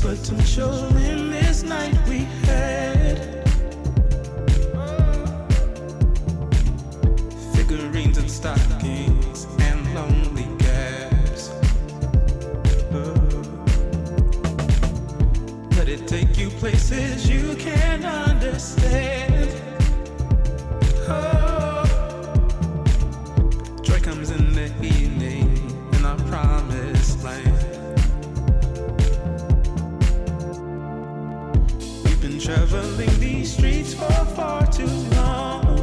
potential in this night we had. Figurines and stockings and lonely gaps. Let it take you places you can't understand. Joy comes in the evening in our promised land. Been traveling these streets for far too long.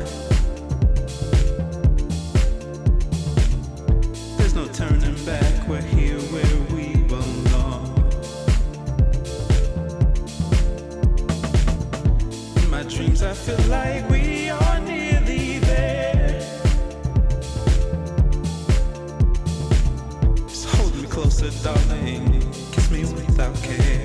There's no turning back, we're here where we belong. In my dreams I feel like we are nearly there. Just hold me closer, darling, kiss me without care.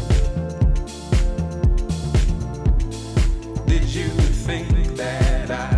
Think that I